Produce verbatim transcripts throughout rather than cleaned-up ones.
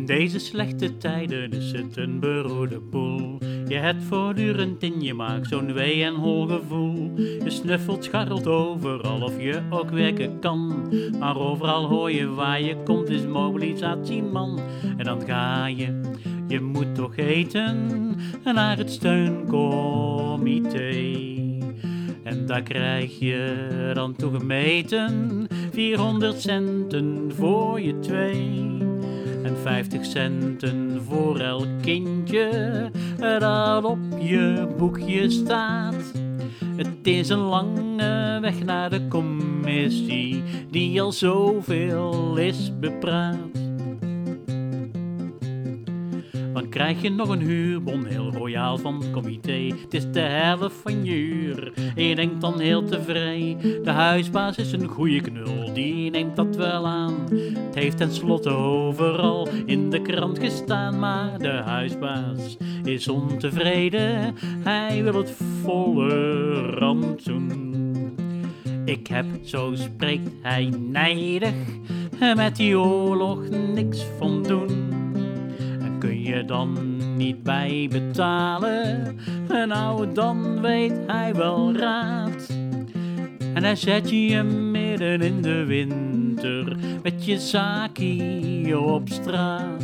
deze slechte tijden is het een beroerde boel. Je hebt voortdurend in je maag zo'n wee en hol gevoel. Je snuffelt, scharrelt overal of je ook werken kan. Maar overal hoor je waar je komt is mobilisatie man. En dan ga je, je moet toch eten naar het steuncomité. En daar krijg je dan toegemeten vierhonderd centen voor je twee. En vijftig centen voor elk kindje dat op je boekje staat. Het is een lange weg naar de commissie die al zoveel is bepraat. Dan krijg je nog een huurbon, heel royaal van het comité. Het is de helft van je huur en je denkt dan heel tevreden. De huisbaas is een goeie knul, die neemt dat wel aan. Het heeft tenslotte overal in de krant gestaan. Maar de huisbaas is ontevreden, hij wil het volle rantsoen. Ik heb, zo spreekt hij nijdig, met die oorlog niks van doen. Kun je dan niet bijbetalen? Nou, dan weet hij wel raad. En hij zet je midden in de winter met je zaakje op straat.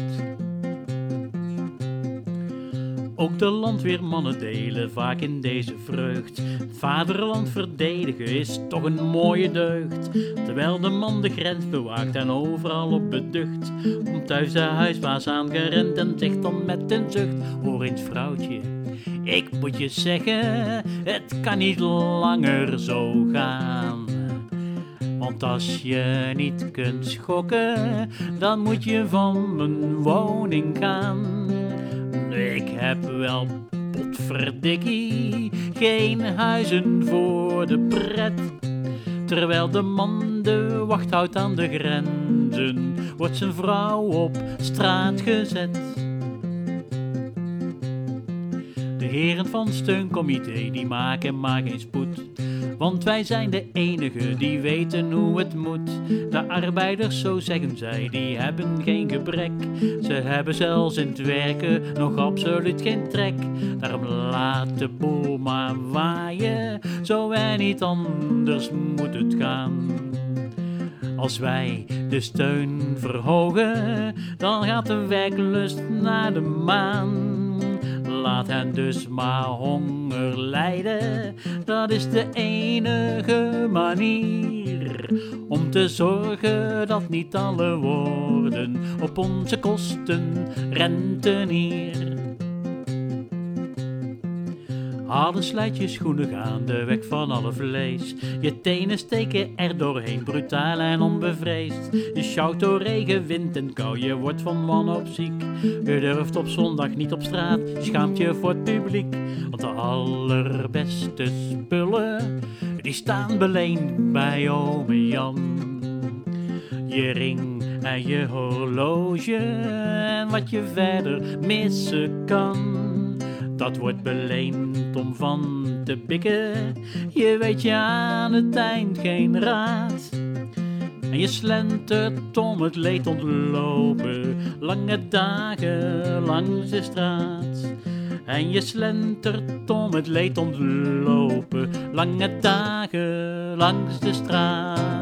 Ook de landweermannen delen vaak in deze vreugd. Vaderland verdedigen is toch een mooie deugd. Terwijl de man de grens bewaakt en overal op beducht, komt thuis de huisbaas aangerend en zegt dan met een zucht: hoor eens vrouwtje, ik moet je zeggen, het kan niet langer zo gaan. Want als je niet kunt schokken, dan moet je van mijn woning gaan. Ik heb wel, potverdikkie, geen huizen voor de pret. Terwijl de man de wacht houdt aan de grenzen, wordt zijn vrouw op straat gezet. De heren van steuncomité die maken maar geen spoed, want wij zijn de enigen die weten hoe het moet. De arbeiders, zo zeggen zij, die hebben geen gebrek. Ze hebben zelfs in het werken nog absoluut geen trek. Daarom laat de boel maar waaien, zo en niet anders moet het gaan. Als wij de steun verhogen, dan gaat de werklust naar de maan. Laat hen dus maar honger lijden, dat is de enige manier om te zorgen dat niet alle worden op onze kosten rentenier. Halen slijt je schoenen gaan de weg van alle vlees. Je tenen steken er doorheen, brutaal en onbevreesd. Je sjouwt door regen, wind en kou, je wordt van wanhoop ziek. Je durft op zondag niet op straat, je schaamt je voor het publiek. Want de allerbeste spullen, die staan beleend bij ome Jan. Je ring en je horloge en wat je verder missen kan, dat wordt beleend om van te pikken. Je weet je aan het eind geen raad. En je slentert om het leed ontlopen, lange dagen langs de straat. En je slentert om het leed ontlopen, lange dagen langs de straat.